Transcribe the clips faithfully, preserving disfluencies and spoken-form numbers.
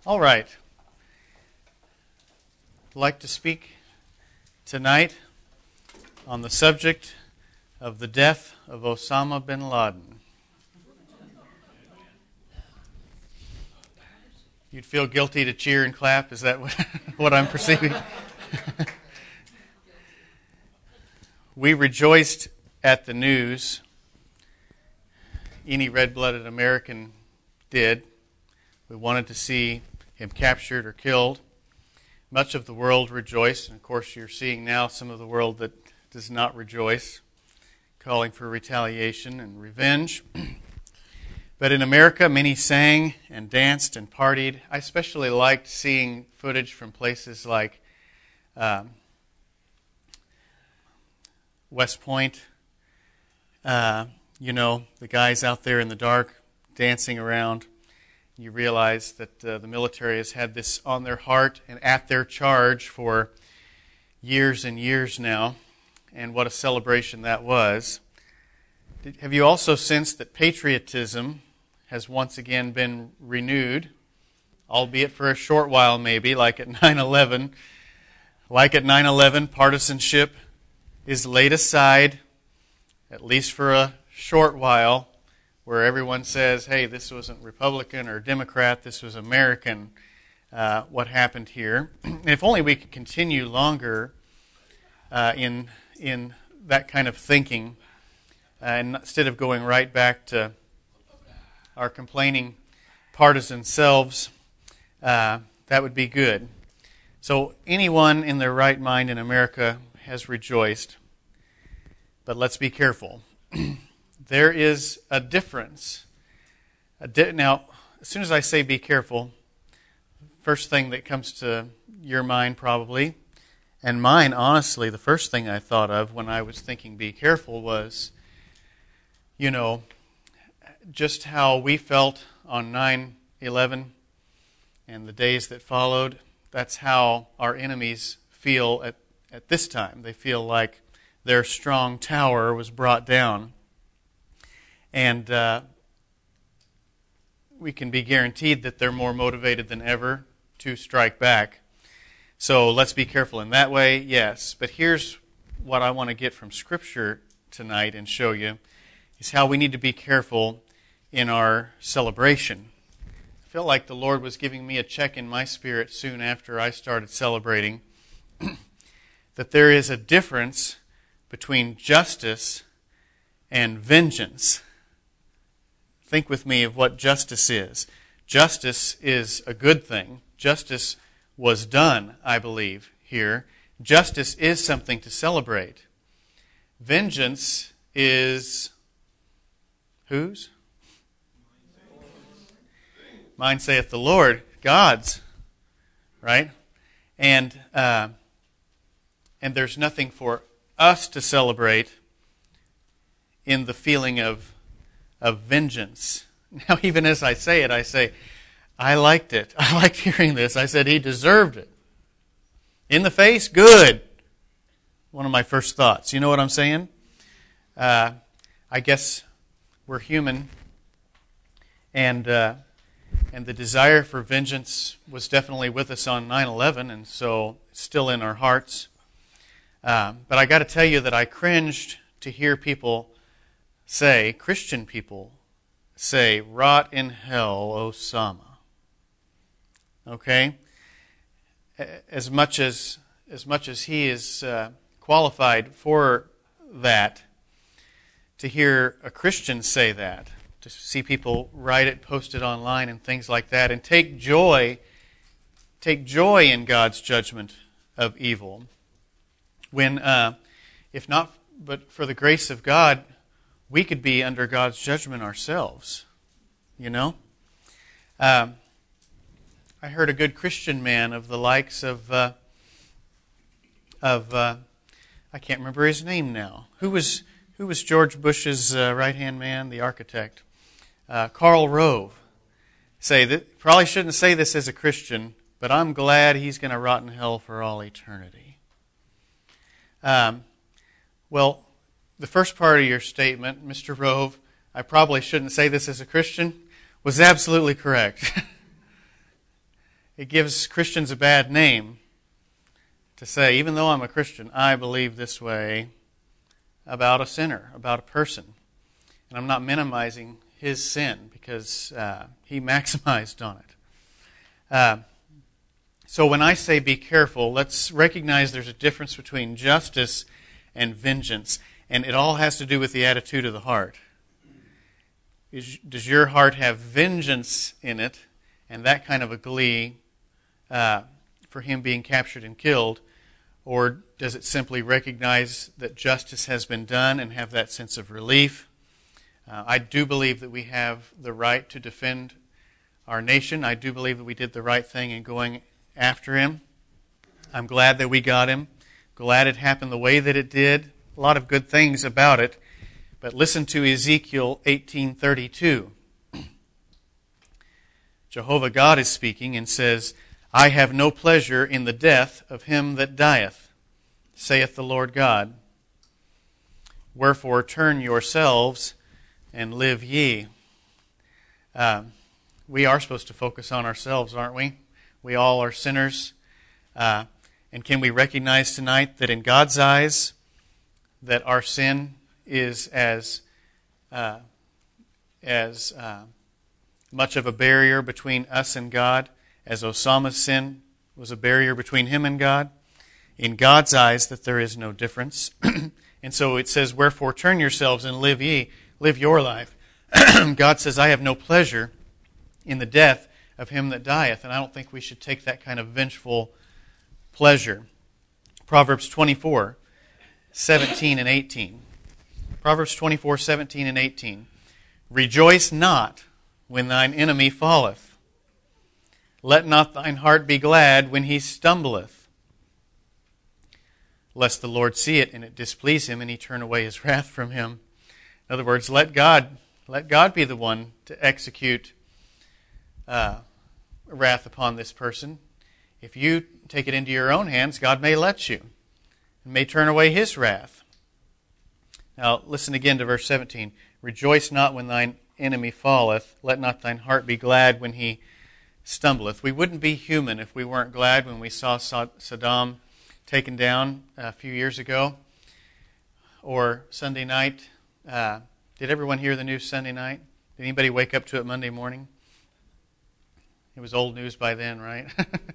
All right. I'd like to speak tonight on the subject of the death of Osama bin Laden. You'd feel guilty to cheer and clap? Is that what, what I'm perceiving? We rejoiced at the news. Any red-blooded American did. We wanted to see him captured or killed. Much of the world rejoiced, and of course you're seeing now some of the world that does not rejoice, calling for retaliation and revenge. But in America, many sang and danced and partied. I especially liked seeing footage from places like um, West Point. Uh, you know, the guys out there in the dark dancing around. You realize that uh, the military has had this on their heart and at their charge for years and years now, and what a celebration that was. Did, have you also sensed that patriotism has once again been renewed, albeit for a short while maybe, like at nine eleven? Like at nine eleven, partisanship is laid aside, at least for a short while, where everyone says, hey, this wasn't Republican or Democrat, this was American, uh, what happened here. And if only we could continue longer uh, in in that kind of thinking, uh, and instead of going right back to our complaining partisan selves, uh, that would be good. So anyone in their right mind in America has rejoiced, but let's be careful. There is a difference. A di- now, as soon as I say be careful, first thing that comes to your mind probably, and mine, honestly, the first thing I thought of when I was thinking be careful was, you know, just how we felt on nine eleven and the days that followed. That's how our enemies feel at, at this time. They feel like their strong tower was brought down. And uh, we can be guaranteed that they're more motivated than ever to strike back. So let's be careful in that way, yes. But here's what I want to get from Scripture tonight and show you, is how we need to be careful in our celebration. I felt like the Lord was giving me a check in my spirit soon after I started celebrating, that there is a difference between justice and vengeance. Think with me of what justice is. Justice is a good thing. Justice was done, I believe, here. Justice is something to celebrate. Vengeance is whose? Mine saith the Lord, God's, right? And uh, and there's nothing for us to celebrate in the feeling of of vengeance. Now, even as I say it, I say, I liked it. I liked hearing this. I said, he deserved it. In the face, good. One of my first thoughts. You know what I'm saying? Uh, I guess we're human, and uh, and the desire for vengeance was definitely with us on nine eleven, and so it's still in our hearts. Uh, but I got to tell you that I cringed to hear people say, Christian people say, rot in hell, Osama. Okay? As much as as much as he is uh, qualified for that, to hear a Christian say that, to see people write it, post it online and things like that, and take joy, take joy in God's judgment of evil. When, uh, if not but for the grace of God, we could be under God's judgment ourselves, you know? Um, I heard a good Christian man of the likes of, uh, of uh, I can't remember his name now. Who was who was George Bush's uh, right-hand man, the architect? Uh, Karl Rove. Say that probably shouldn't say this as a Christian, but I'm glad he's going to rot in hell for all eternity. Um, well, the first part of your statement, Mister Rove, I probably shouldn't say this as a Christian, was absolutely correct. it gives Christians a bad name to say, even though I'm a Christian, I believe this way about a sinner, about a person. And I'm not minimizing his sin because uh, he maximized on it. Uh, so when I say be careful, let's recognize there's a difference between justice and vengeance. And it all has to do with the attitude of the heart. Is, does your heart have vengeance in it and that kind of a glee uh, for him being captured and killed? Or does it simply recognize that justice has been done and have that sense of relief? Uh, I do believe that we have the right to defend our nation. I do believe that we did the right thing in going after him. I'm glad that we got him. Glad it happened the way that it did. A lot of good things about it. But listen to Ezekiel eighteen thirty-two. Jehovah God is speaking and says, I have no pleasure in the death of him that dieth, saith the Lord God. Wherefore turn yourselves and live ye. Uh, we are supposed to focus on ourselves, aren't we? We all are sinners. Uh, and can we recognize tonight that in God's eyes, that our sin is as uh, as uh, much of a barrier between us and God as Osama's sin was a barrier between him and God? In God's eyes, that there is no difference. And so it says, wherefore turn yourselves and live ye, live your life. God says, I have no pleasure in the death of him that dieth. And I don't think we should take that kind of vengeful pleasure. Proverbs twenty-four, seventeen and eighteen. Proverbs twenty-four, seventeen and eighteen. Rejoice not when thine enemy falleth. Let not thine heart be glad when he stumbleth. Lest the Lord see it and it displease him and he turn away his wrath from him. In other words, let God, let God be the one to execute uh, wrath upon this person. If you take it into your own hands, God may let you and may turn away his wrath. Now, listen again to verse seventeen. Rejoice not when thine enemy falleth. Let not thine heart be glad when he stumbleth. We wouldn't be human if we weren't glad when we saw Saddam taken down a few years ago. Or Sunday night. Uh, did everyone hear the news Sunday night? Did anybody wake up to it Monday morning? It was old news by then, right?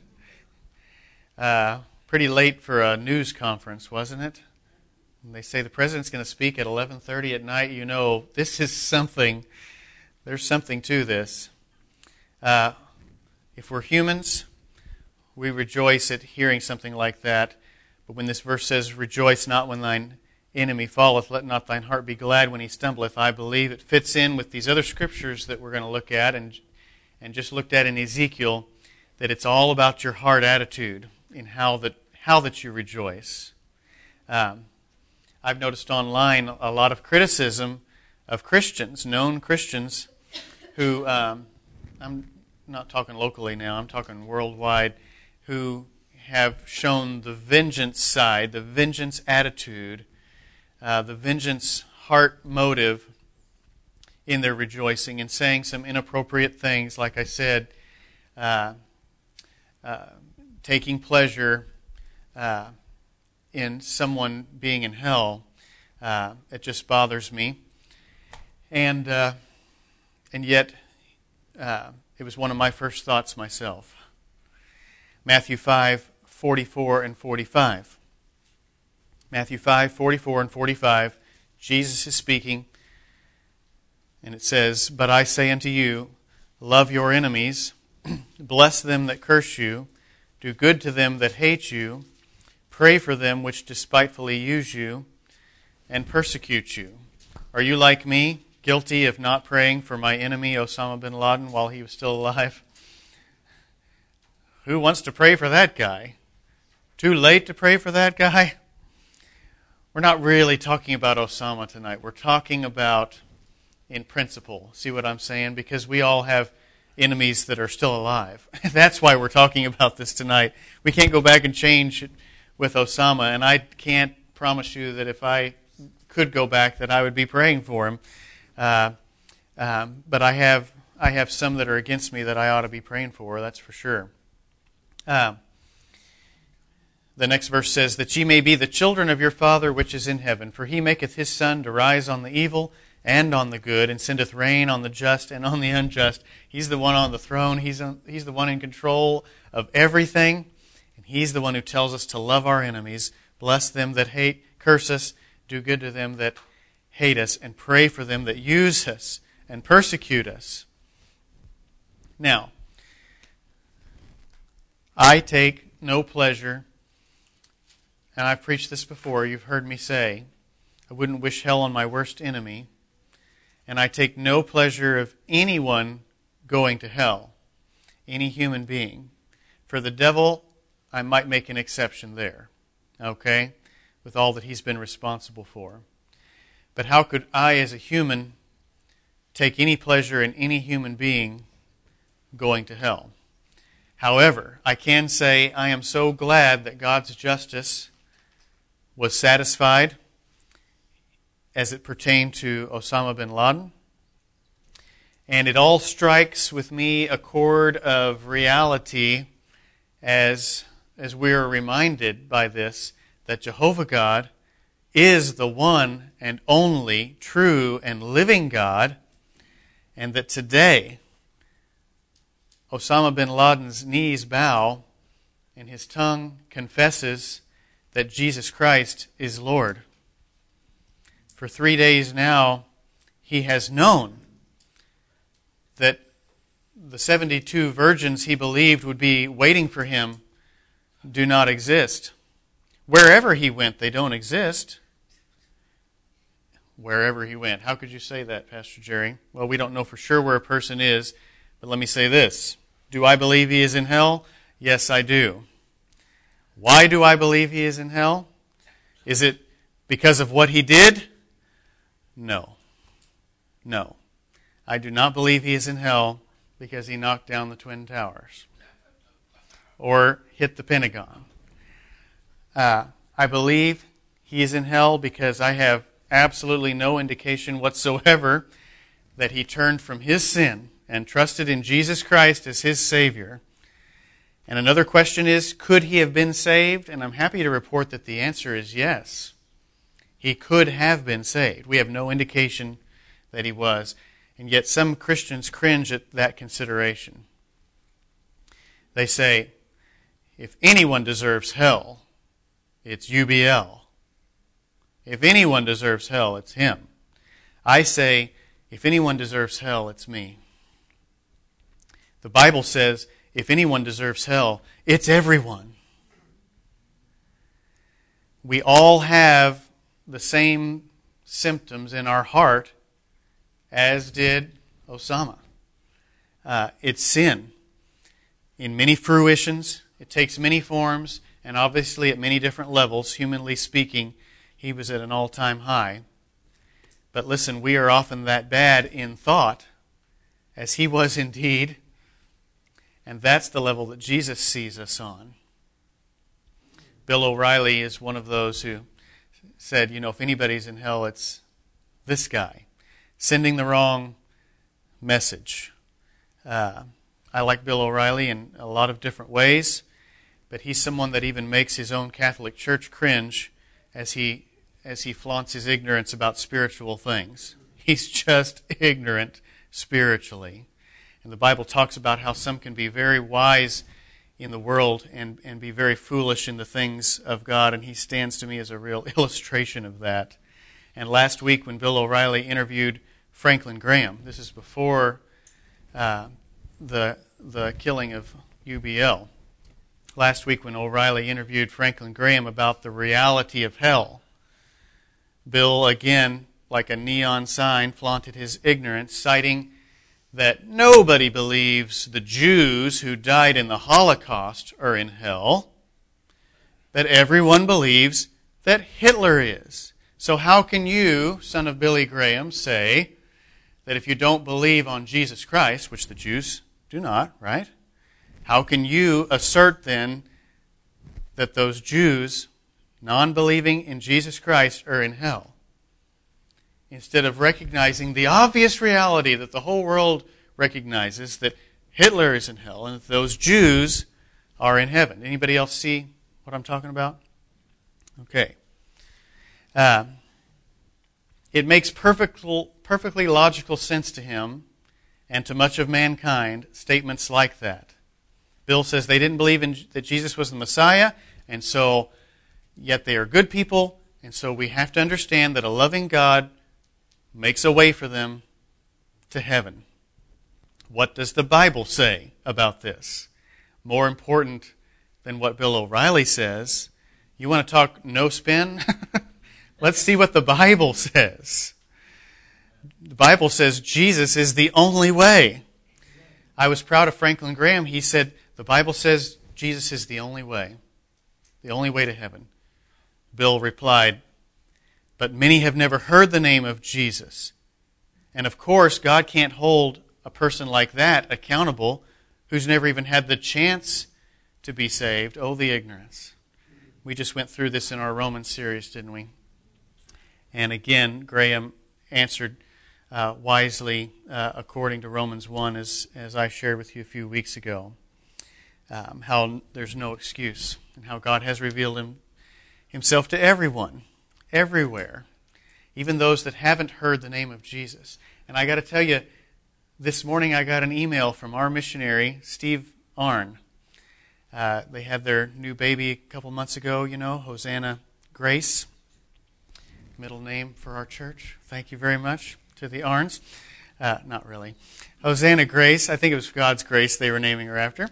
uh, pretty late for a news conference, wasn't it? When they say the president's going to speak at eleven thirty at night, you know this is something. There's something to this. Uh, if we're humans, we rejoice at hearing something like that. But when this verse says, rejoice not when thine enemy falleth, let not thine heart be glad when he stumbleth, I believe it fits in with these other scriptures that we're going to look at and, and just looked at in Ezekiel, that it's all about your heart attitude in how that, how that you rejoice. Um, I've noticed online a lot of criticism of Christians, known Christians, who, um, I'm not talking locally now, I'm talking worldwide, who have shown the vengeance side, the vengeance attitude, uh, the vengeance heart motive in their rejoicing and saying some inappropriate things, like I said, uh, uh, taking pleasure uh, in someone being in hell. Uh, it just bothers me. And uh, and yet, uh, it was one of my first thoughts myself. Matthew five, forty-four and forty-five. Matthew five, forty-four and forty-five. Jesus is speaking, and it says, But I say unto you, love your enemies, bless them that curse you, do good to them that hate you, pray for them which despitefully use you and persecute you. Are you like me, guilty of not praying for my enemy Osama bin Laden while he was still alive? Who wants to pray for that guy? Too late to pray for that guy? We're not really talking about Osama tonight. We're talking about in principle. See what I'm saying? Because we all have enemies that are still alive. That's why we're talking about this tonight. We can't go back and change it with Osama, and I can't promise you that if I could go back that I would be praying for him. Uh, um, but I have I have some that are against me that I ought to be praying for, that's for sure. Uh, the next verse says, that ye may be the children of your Father which is in heaven. For he maketh his sun to rise on the evil and on the good, and sendeth rain on the just and on the unjust. He's the one on the throne. He's, on, he's the one in control of everything. And he's the one who tells us to love our enemies, bless them that hate, curse us, do good to them that hate us, and pray for them that use us and persecute us. Now, I take no pleasure, and I've preached this before, you've heard me say, I wouldn't wish hell on my worst enemy, and I take no pleasure of anyone going to hell, any human being. For the devil, I might make an exception there, okay, with all that he's been responsible for. But how could I, as a human, take any pleasure in any human being going to hell? However, I can say I am so glad that God's justice was satisfied as it pertained to Osama bin Laden. And it all strikes with me a chord of reality as, as we are reminded by this that Jehovah God is the one and only true and living God, and that today Osama bin Laden's knees bow and his tongue confesses that Jesus Christ is Lord. For three days now, he has known that the seventy-two virgins he believed would be waiting for him do not exist. Wherever he went, they don't exist. Wherever he went. How could you say that, Pastor Jerry? Well, we don't know for sure where a person is, but let me say this. Do I believe he is in hell? Yes, I do. Why do I believe he is in hell? Is it because of what he did? No. No. I do not believe he is in hell because he knocked down the Twin Towers or hit the Pentagon. Uh, I believe he is in hell because I have absolutely no indication whatsoever that he turned from his sin and trusted in Jesus Christ as his Savior. And another question is, could he have been saved? And I'm happy to report that the answer is yes. He could have been saved. We have no indication that he was. And yet some Christians cringe at that consideration. They say, if anyone deserves hell, it's U B L. If anyone deserves hell, it's him. I say, if anyone deserves hell, it's me. The Bible says, if anyone deserves hell, it's everyone. We all have the same symptoms in our heart as did Osama. Uh, it's sin. In many fruitions, it takes many forms, and obviously at many different levels, humanly speaking, he was at an all-time high. But listen, we are often that bad in thought, as he was indeed, and that's the level that Jesus sees us on. Bill O'Reilly is one of those who said, you know, if anybody's in hell, it's this guy, sending the wrong message. Uh, I like Bill O'Reilly in a lot of different ways, but he's someone that even makes his own Catholic Church cringe as he as he flaunts his ignorance about spiritual things. He's just ignorant spiritually. And the Bible talks about how some can be very wise in the world and, and be very foolish in the things of God, and he stands to me as a real illustration of that. And last week when Bill O'Reilly interviewed Franklin Graham, this is before uh, the the killing of U B L. Last week when O'Reilly interviewed Franklin Graham about the reality of hell, Bill, again, like a neon sign, flaunted his ignorance, citing that nobody believes the Jews who died in the Holocaust are in hell, but everyone believes that Hitler is. So how can you, son of Billy Graham, say that if you don't believe on Jesus Christ, which the Jews do not, right? How can you assert then that those Jews, non-believing in Jesus Christ, are in hell? Instead of recognizing the obvious reality that the whole world recognizes, that Hitler is in hell, and that those Jews are in heaven. Anybody else see what I'm talking about? Okay. Uh, it makes perfect, perfectly logical sense to him and to much of mankind statements like that. Bill says they didn't believe in, that Jesus was the Messiah, and so yet they are good people, and so we have to understand that a loving God makes a way for them to heaven. What does the Bible say about this? More important than what Bill O'Reilly says. You want to talk no spin? Let's see what the Bible says. The Bible says Jesus is the only way. I was proud of Franklin Graham. He said, the Bible says Jesus is the only way. The only way to heaven. Bill replied, but many have never heard the name of Jesus. And of course, God can't hold a person like that accountable who's never even had the chance to be saved. Oh, the ignorance. We just went through this in our Romans series, didn't we? And again, Graham answered uh, wisely uh, according to Romans one, as, as I shared with you a few weeks ago, um, how there's no excuse and how God has revealed him, himself to everyone, everywhere, even those that haven't heard the name of Jesus. And I got to tell you, this morning I got an email from our missionary, Steve Arn. Uh, they had their new baby a couple months ago, you know, Hosanna Grace. Middle name for our church. Thank you very much to the Arns. Uh, not really. Hosanna Grace. I think it was God's grace they were naming her after.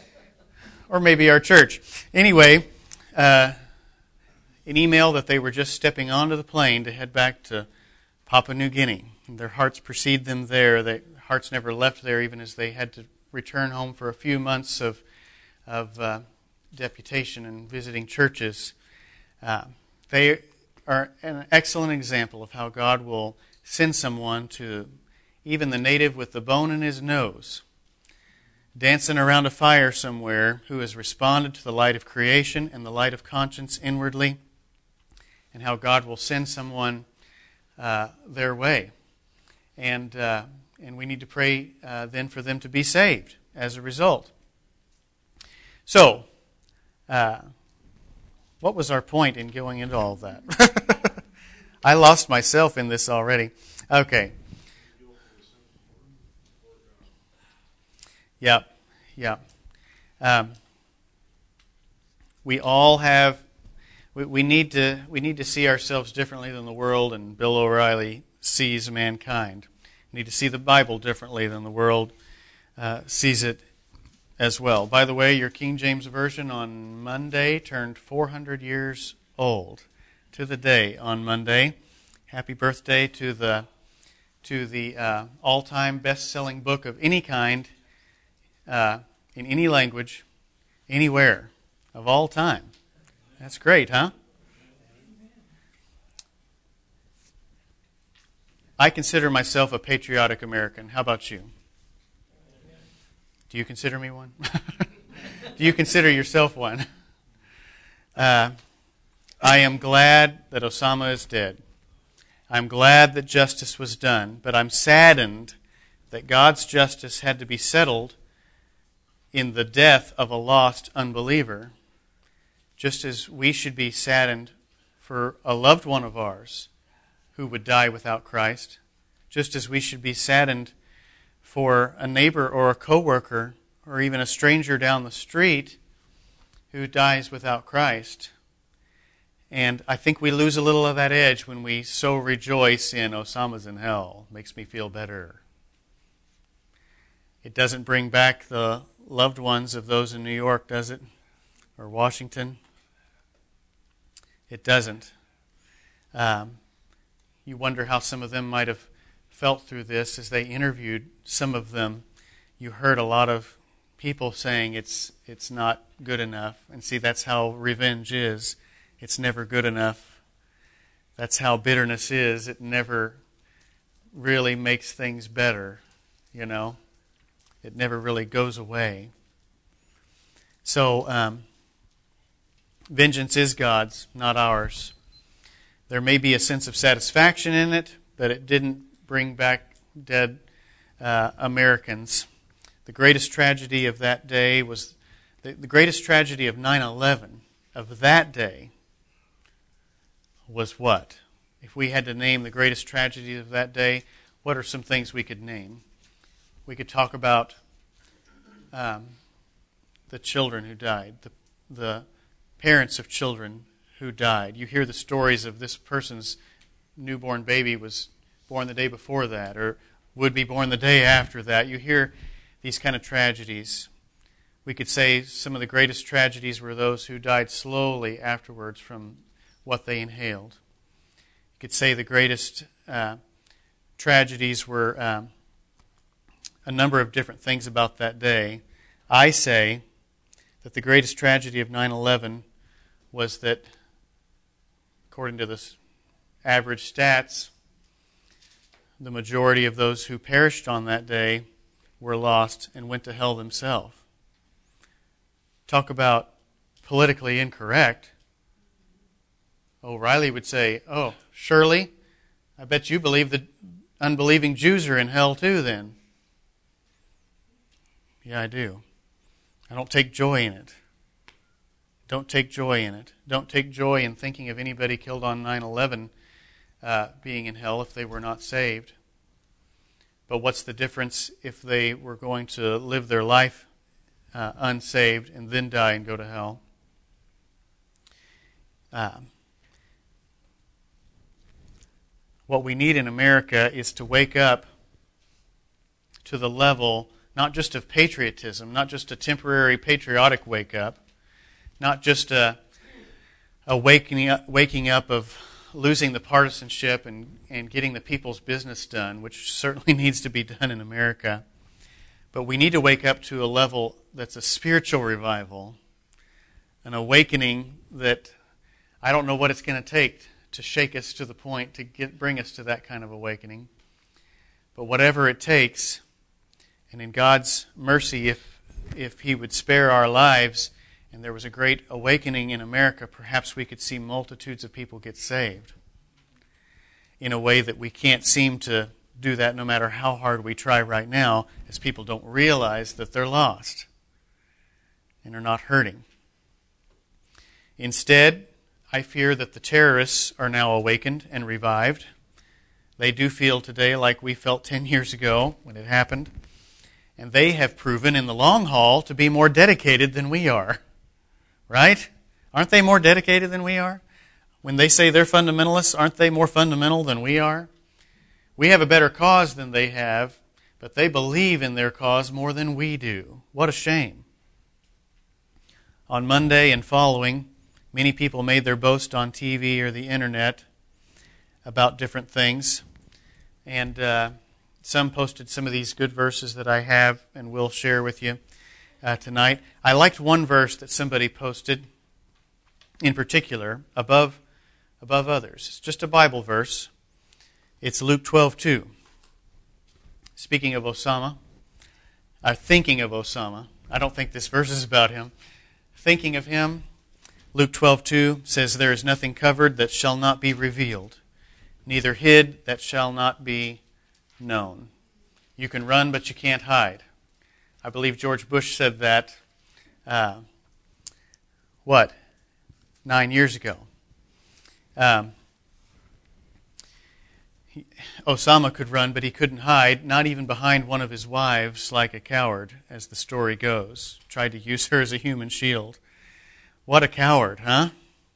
Or maybe our church. Anyway, uh, an email that they were just stepping onto the plane to head back to Papua New Guinea. And their hearts precede them there. Their hearts never left there, even as they had to return home for a few months of of uh, deputation and visiting churches. Uh, they are an excellent example of how God will send someone to even the native with the bone in his nose, dancing around a fire somewhere, who has responded to the light of creation and the light of conscience inwardly, and how God will send someone uh, their way. And uh, and we need to pray uh, then for them to be saved as a result. So, uh, what was our point in going into all of that? I lost myself in this already. Okay. Yep, yep. Um, we all have. We, we need to. We need to see ourselves differently than the world and Bill O'Reilly sees mankind. We need to see the Bible differently than the world uh, sees it as well. By the way, your King James Version on Monday turned four hundred years old to the day on Monday. Happy birthday to the to the uh, all-time best-selling book of any kind, uh, in any language, anywhere, of all time. That's great, huh? I consider myself a patriotic American. How about you? Do you consider me one? Do you consider yourself one? Uh, I am glad that Osama is dead. I'm glad that justice was done, but I'm saddened that God's justice had to be settled in the death of a lost unbeliever, just as we should be saddened for a loved one of ours who would die without Christ, just as we should be saddened for a neighbor or a coworker or even a stranger down the street who dies without Christ. And I think we lose a little of that edge when we so rejoice in Osama's in hell. Makes me feel better. It doesn't bring back the loved ones of those in New York, does it? Or Washington? It doesn't. Um, you wonder how some of them might have felt through this as they interviewed some of them. You heard a lot of people saying it's it's not good enough. And see, that's how revenge is. It's never good enough. That's how bitterness is. It never really makes things better, you know. It never really goes away. So, um, vengeance is God's, not ours. There may be a sense of satisfaction in it, that it didn't bring back dead uh, Americans. The greatest tragedy of that day was The, the greatest tragedy of nine eleven, of that day, was what? If we had to name the greatest tragedy of that day, what are some things we could name? We could talk about um, the children who died, the, the parents of children who died. You hear the stories of this person's newborn baby was born the day before that, or would be born the day after that. You hear these kind of tragedies. We could say some of the greatest tragedies were those who died slowly afterwards from what they inhaled. You could say the greatest uh, tragedies were um, a number of different things about that day. I say that the greatest tragedy of nine eleven was that, according to the average stats, the majority of those who perished on that day were lost and went to hell themselves. Talk about politically incorrect. O'Reilly would say, oh, Shirley, I bet you believe that unbelieving Jews are in hell too then. Yeah, I do. I don't take joy in it. Don't take joy in it. Don't take joy in thinking of anybody killed on nine eleven uh, being in hell if they were not saved. But what's the difference if they were going to live their life uh, unsaved and then die and go to hell? Um, what we need in America is to wake up to the level not just of patriotism, not just a temporary patriotic wake-up, not just a, a waking up, waking up of losing the partisanship and, and getting the people's business done, which certainly needs to be done in America. But we need to wake up to a level that's a spiritual revival, an awakening that I don't know what it's going to take to shake us to the point to get bring us to that kind of awakening. But whatever it takes, and in God's mercy, if if He would spare our lives and there was a great awakening in America, perhaps we could see multitudes of people get saved in a way that we can't seem to do that no matter how hard we try right now, as people don't realize that they're lost and are not hurting. Instead, I fear that the terrorists are now awakened and revived. They do feel today like we felt ten years ago when it happened. And they have proven in the long haul to be more dedicated than we are. Right? Aren't they more dedicated than we are? When they say they're fundamentalists, aren't they more fundamental than we are? We have a better cause than they have, but they believe in their cause more than we do. What a shame. On Monday and following, many people made their boast on T V or the internet about different things. And uh, some posted some of these good verses that I have and will share with you uh, tonight. I liked one verse that somebody posted in particular above above others. It's just a Bible verse. It's Luke twelve two. Speaking of Osama, or thinking of Osama. I don't think this verse is about him. Thinking of him, Luke twelve two says, "There is nothing covered that shall not be revealed, neither hid that shall not be known." You can run, but you can't hide. I believe George Bush said that, uh, what, nine years ago. Um, he, Osama could run, but he couldn't hide, not even behind one of his wives, like a coward, as the story goes. Tried to use her as a human shield. What a coward, huh?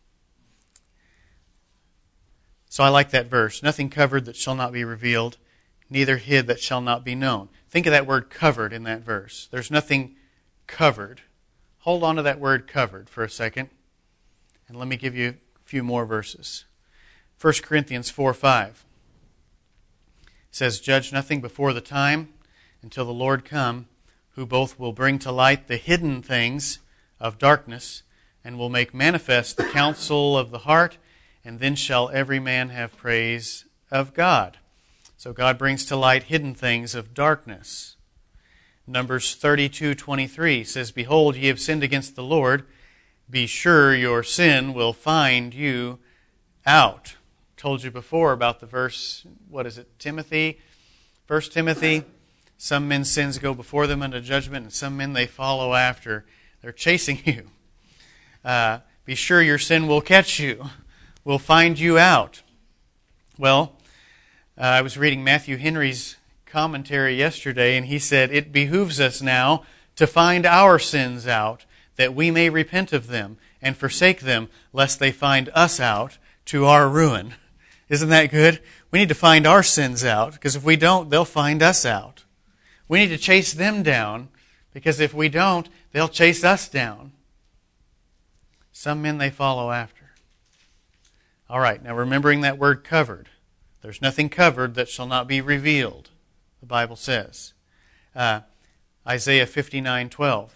So I like that verse. Nothing covered that shall not be revealed, neither hid that shall not be known. Think of that word covered in that verse. There's nothing covered. Hold on to that word covered for a second, and let me give you a few more verses. First Corinthians four five says, "Judge nothing before the time until the Lord come, who both will bring to light the hidden things of darkness and will make manifest the counsel of the heart, and then shall every man have praise of God." So God brings to light hidden things of darkness. Numbers thirty-two twenty-three says, "Behold, ye have sinned against the Lord. Be sure your sin will find you out." Told you before about the verse, what is it, Timothy? First Timothy, "Some men's sins go before them unto judgment, and some men they follow after." They're chasing you. Uh, be sure your sin will catch you, will find you out. Well, uh, I was reading Matthew Henry's commentary yesterday, and he said, it behooves us now to find our sins out, that we may repent of them and forsake them, lest they find us out to our ruin. Isn't that good? We need to find our sins out, because if we don't, they'll find us out. We need to chase them down, because if we don't, they'll chase us down. Some men they follow after. All right, now remembering that word covered. There's nothing covered that shall not be revealed, the Bible says. Uh, Isaiah fifty-nine twelve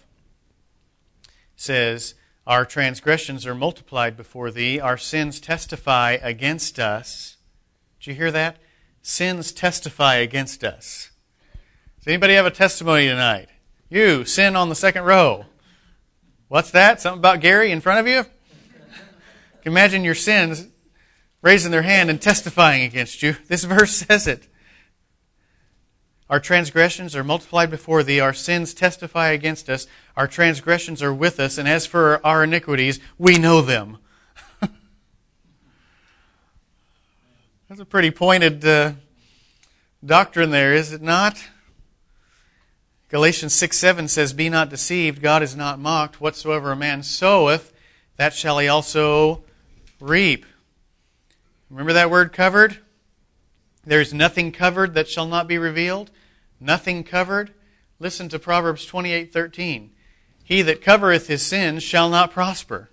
says, our transgressions are multiplied before thee, our sins testify against us. Did you hear that? Sins testify against us. Does anybody have a testimony tonight? You, sin on the second row. What's that? Something about Gary in front of you? Imagine your sins raising their hand and testifying against you. This verse says it. Our transgressions are multiplied before thee, our sins testify against us, our transgressions are with us, and as for our iniquities, we know them. That's a pretty pointed uh, doctrine there, is it not? Galatians six seven says, be not deceived, God is not mocked. Whatsoever a man soweth, that shall he also reap. Remember that word covered? There is nothing covered that shall not be revealed. Nothing covered. Listen to Proverbs twenty-eight thirteen. He that covereth his sins shall not prosper.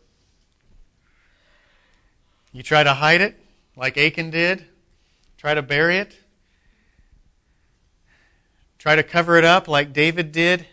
You try to hide it, like Achan did. Try to bury it. Try to cover it up, like David did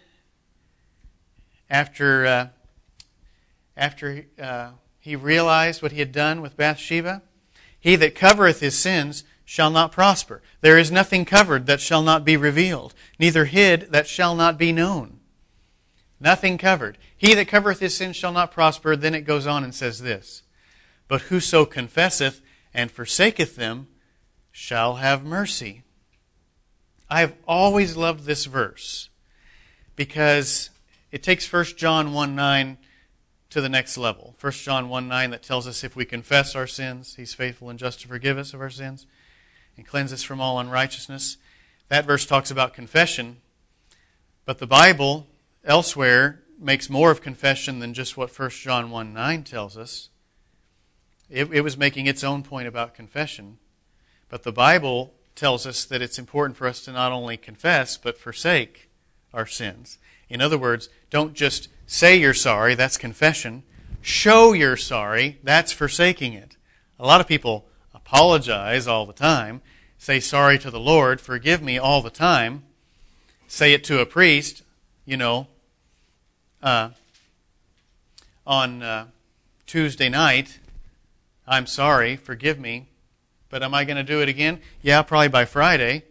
after, uh, after uh, he realized what he had done with Bathsheba. He that covereth his sins shall not prosper. There is nothing covered that shall not be revealed, neither hid that shall not be known. Nothing covered. He that covereth his sins shall not prosper. Then it goes on and says this, but whoso confesseth and forsaketh them shall have mercy. I have always loved this verse because it takes First John one nine to the next level. First John one nine that tells us if we confess our sins, He's faithful and just to forgive us of our sins and cleanse us from all unrighteousness. That verse talks about confession, but the Bible elsewhere makes more of confession than just what First John one nine tells us. It, it was making its own point about confession. But the Bible tells us that it's important for us to not only confess, but forsake our sins. In other words, don't just say you're sorry, that's confession. Show you're sorry, that's forsaking it. A lot of people apologize all the time, say sorry to the Lord, forgive me all the time, say it to a priest, you know, uh, on uh, Tuesday night, I'm sorry, forgive me, but am I going to do it again? Yeah, probably by Friday.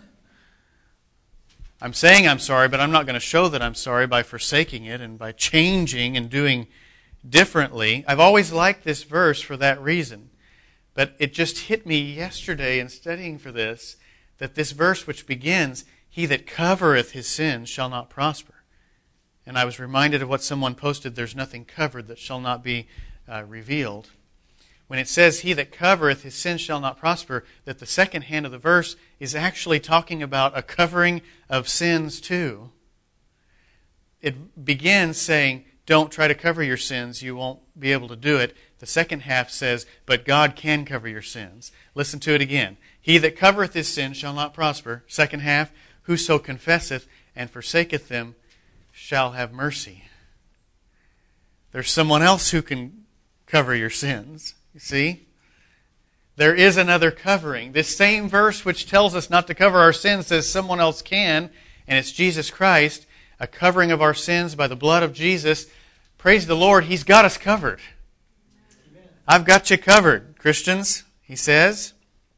I'm saying I'm sorry, but I'm not going to show that I'm sorry by forsaking it and by changing and doing differently. I've always liked this verse for that reason. But it just hit me yesterday in studying for this, that this verse which begins, he that covereth his sins shall not prosper. And I was reminded of what someone posted, there's nothing covered that shall not be uh, revealed. When it says, he that covereth his sins shall not prosper, that the second hand of the verse is actually talking about a covering of sins too. It begins saying, don't try to cover your sins, you won't be able to do it. The second half says, but God can cover your sins. Listen to it again. He that covereth his sins shall not prosper. Second half, whoso confesseth and forsaketh them shall have mercy. There's someone else who can cover your sins. You see? There is another covering. This same verse which tells us not to cover our sins says someone else can, and it's Jesus Christ, a covering of our sins by the blood of Jesus. Praise the Lord, He's got us covered. Amen. I've got you covered, Christians, He says.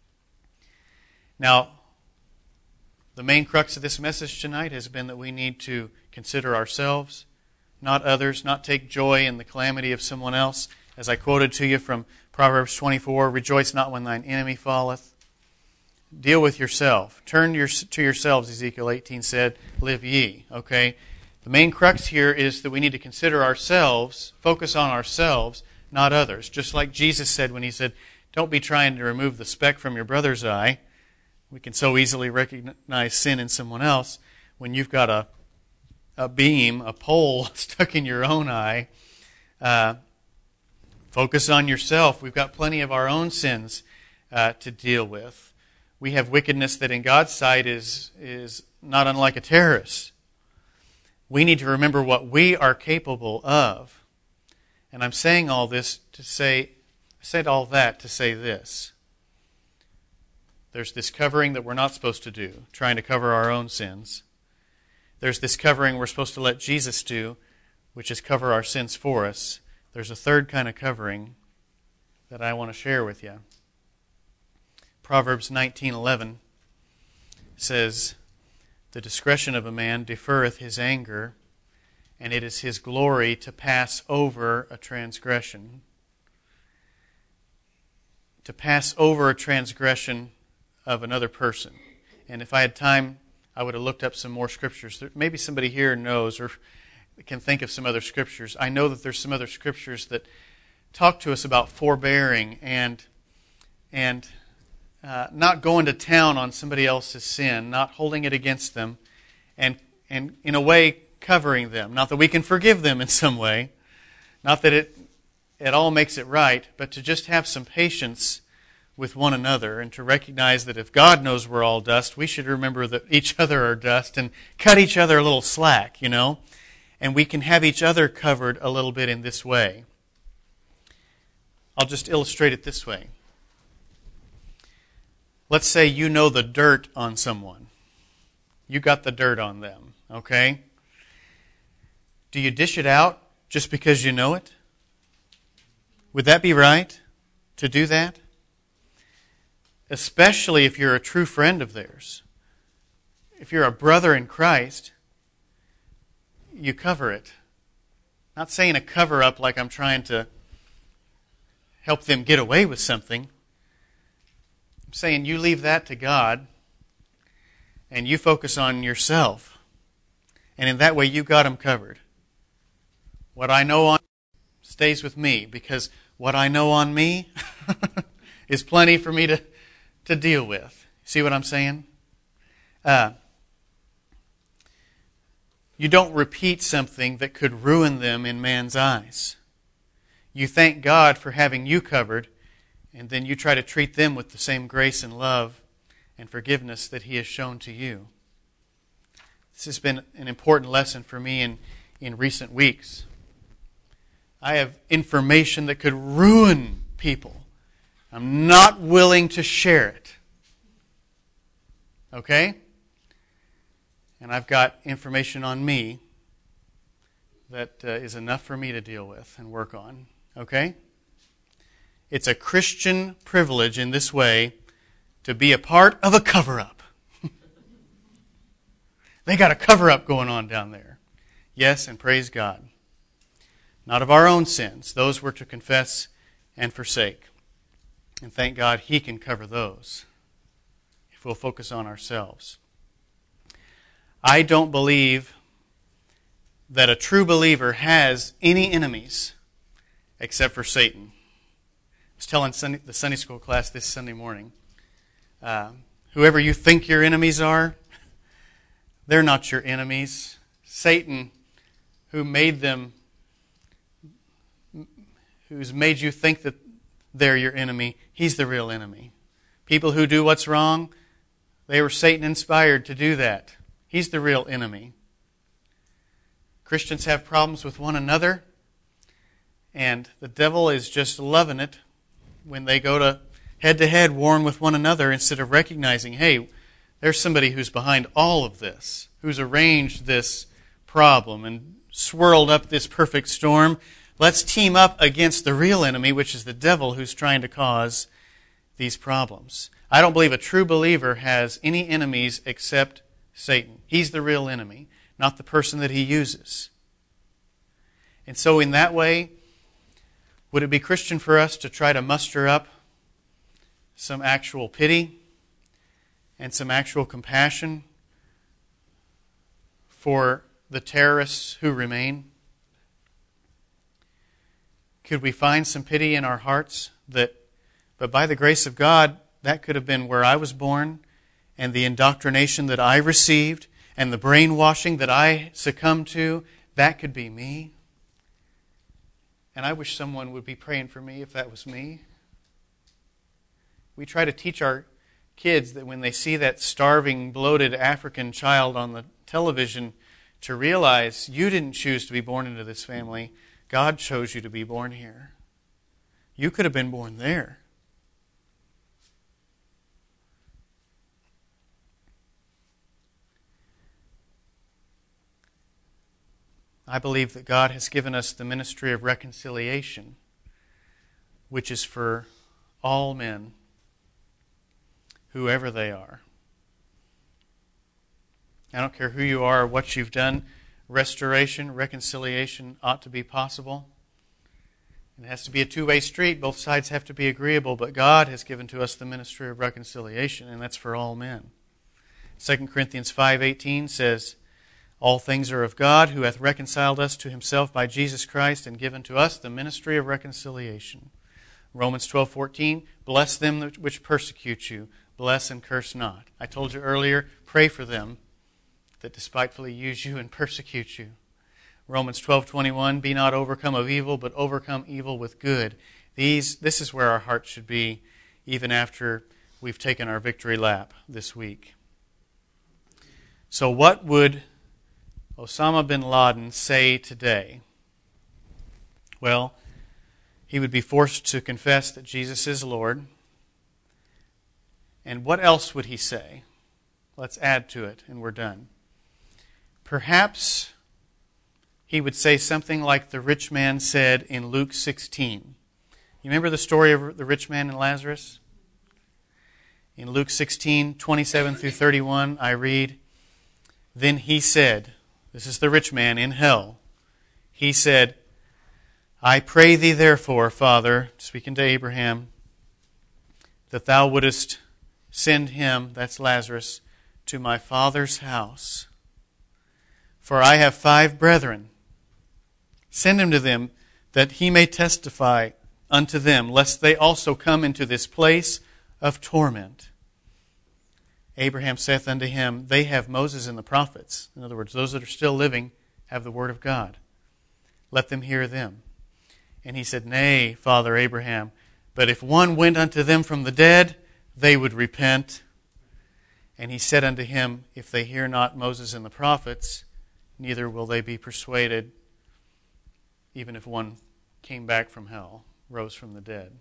Now, the main crux of this message tonight has been that we need to consider ourselves, not others, not take joy in the calamity of someone else. As I quoted to you from Proverbs twenty-four, rejoice not when thine enemy falleth. Deal with yourself. Turn your, to yourselves, Ezekiel eighteen said, live ye. Okay? The main crux here is that we need to consider ourselves, focus on ourselves, not others. Just like Jesus said when he said, don't be trying to remove the speck from your brother's eye. We can so easily recognize sin in someone else when you've got a, a beam, a pole stuck in your own eye. Uh, focus on yourself. We've got plenty of our own sins uh, to deal with. We have wickedness that in God's sight is, is not unlike a terrorist. We need to remember what we are capable of. And I'm saying all this to say, I said all that to say this. There's this covering that we're not supposed to do, trying to cover our own sins. There's this covering we're supposed to let Jesus do, which is cover our sins for us. There's a third kind of covering that I want to share with you. Proverbs nineteen eleven says, the discretion of a man deferreth his anger, and it is his glory to pass over a transgression. To pass over a transgression of another person. And if I had time, I would have looked up some more scriptures. Maybe somebody here knows or can think of some other scriptures. I know that there's some other scriptures that talk to us about forbearing and and uh, not going to town on somebody else's sin, not holding it against them, and and in a way covering them. Not that we can forgive them in some way, not that it it all makes it right, but to just have some patience with one another and to recognize that if God knows we're all dust, we should remember that each other are dust and cut each other a little slack, you know. And we can have each other covered a little bit in this way. I'll just illustrate it this way. Let's say you know the dirt on someone. You got the dirt on them, okay? Do you dish it out just because you know it? Would that be right to do that? Especially if you're a true friend of theirs. If you're a brother in Christ, you cover it. Not saying a cover-up like I'm trying to help them get away with something. I'm saying you leave that to God and you focus on yourself. And in that way, you got them covered. What I know on stays with me because what I know on me is plenty for me to, to deal with. See what I'm saying? Uh, you don't repeat something that could ruin them in man's eyes. You thank God for having you covered, and then you try to treat them with the same grace and love and forgiveness that He has shown to you. This has been an important lesson for me in, in recent weeks. I have information that could ruin people. I'm not willing to share it. Okay? And I've got information on me that uh, is enough for me to deal with and work on. Okay? It's a Christian privilege in this way to be a part of a cover-up. They got a cover-up going on down there. Yes, and praise God. Not of our own sins. Those we're to confess and forsake. And thank God He can cover those if we'll focus on ourselves. I don't believe that a true believer has any enemies except for Satan. I was telling Sunday, the Sunday school class this Sunday morning, uh, whoever you think your enemies are, they're not your enemies. Satan, who made them, who's made you think that they're your enemy, he's the real enemy. People who do what's wrong, they were Satan inspired to do that. He's the real enemy. Christians have problems with one another, and the devil is just loving it when they go to head-to-head warring with one another instead of recognizing, hey, there's somebody who's behind all of this, who's arranged this problem and swirled up this perfect storm. Let's team up against the real enemy, which is the devil who's trying to cause these problems. I don't believe a true believer has any enemies except Satan. He's the real enemy, not the person that he uses. And so in that way, would it be Christian for us to try to muster up some actual pity and some actual compassion for the terrorists who remain? Could we find some pity in our hearts that, but by the grace of God, that could have been where I was born, and the indoctrination that I received, and the brainwashing that I succumbed to, that could be me. And I wish someone would be praying for me if that was me. We try to teach our kids that when they see that starving, bloated African child on the television, to realize you didn't choose to be born into this family. God chose you to be born here. You could have been born there. I believe that God has given us the ministry of reconciliation, which is for all men, whoever they are. I don't care who you are or what you've done. Restoration, reconciliation ought to be possible. It has to be a two-way street. Both sides have to be agreeable, but God has given to us the ministry of reconciliation, and that's for all men. Second Corinthians five eighteen says, all things are of God, who hath reconciled us to himself by Jesus Christ and given to us the ministry of reconciliation. Romans twelve fourteen, bless them which persecute you, bless and curse not. I told you earlier, pray for them that despitefully use you and persecute you. Romans twelve twenty-one, be not overcome of evil, but overcome evil with good. These, this is where our hearts should be, even after we've taken our victory lap this week. So what would Osama bin Laden say today? Well, he would be forced to confess that Jesus is Lord. And what else would he say? Let's add to it, and we're done. Perhaps he would say something like the rich man said in Luke sixteen. You remember the story of the rich man and Lazarus? In Luke sixteen, twenty-seven through thirty-one, I read, then he said, this is the rich man in hell, he said, I pray thee therefore, Father, speaking to Abraham, that thou wouldest send him, that's Lazarus, to my father's house. For I have five brethren. Send him to them, that he may testify unto them, lest they also come into this place of torment. Abraham saith unto him, they have Moses and the prophets. In other words, those that are still living have the word of God. Let them hear them. And he said, nay, Father Abraham, but if one went unto them from the dead, they would repent. And he said unto him, if they hear not Moses and the prophets, neither will they be persuaded, even if one came back from hell, rose from the dead.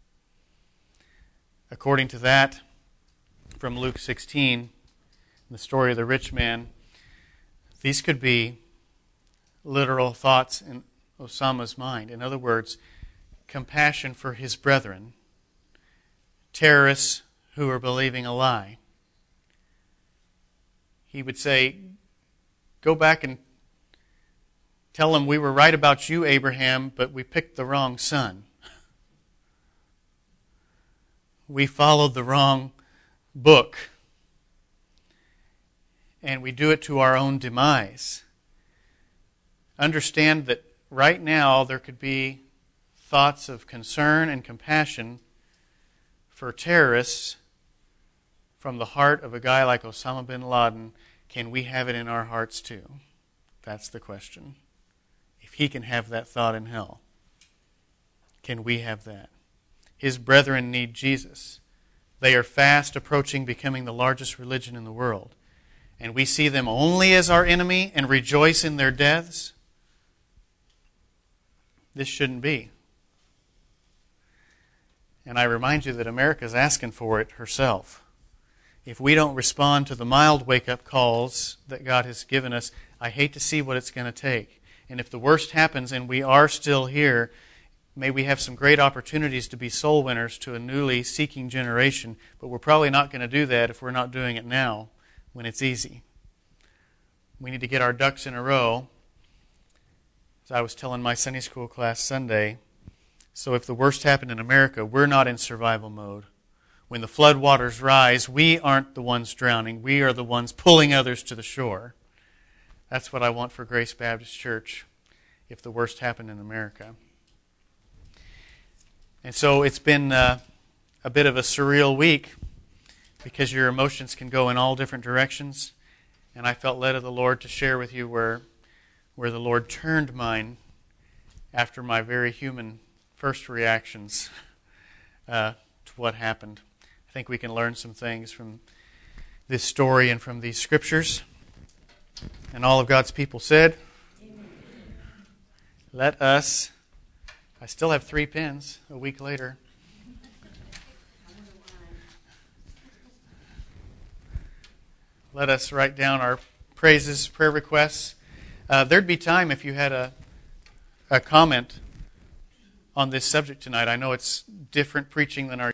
According to that, from Luke sixteen, the story of the rich man, these could be literal thoughts in Osama's mind. In other words, compassion for his brethren, terrorists who are believing a lie. He would say, go back and tell them we were right about you, Abraham, but we picked the wrong son. We followed the wrong book. And we do it to our own demise. Understand that right now there could be thoughts of concern and compassion for terrorists from the heart of a guy like Osama bin Laden. Can we have it in our hearts too? That's the question. If he can have that thought in hell, can we have that? His brethren need Jesus. They are fast approaching becoming the largest religion in the world. And we see them only as our enemy and rejoice in their deaths. This shouldn't be. And I remind you that America is asking for it herself. If we don't respond to the mild wake-up calls that God has given us, I hate to see what it's going to take. And if the worst happens and we are still here, may we have some great opportunities to be soul winners to a newly seeking generation, but we're probably not going to do that if we're not doing it now when it's easy. We need to get our ducks in a row. As I was telling my Sunday school class Sunday, so if the worst happened in America, we're not in survival mode. When the flood waters rise, we aren't the ones drowning. We are the ones pulling others to the shore. That's what I want for Grace Baptist Church if the worst happened in America. And so it's been uh, a bit of a surreal week because your emotions can go in all different directions. And I felt led of the Lord to share with you where, where the Lord turned mine after my very human first reactions uh, to what happened. I think we can learn some things from this story and from these scriptures. And all of God's people said, Amen. Let us, I still have three pins a week later. Let us write down our praises, prayer requests. Uh, there'd be time if you had a, a comment on this subject tonight. I know it's different preaching than our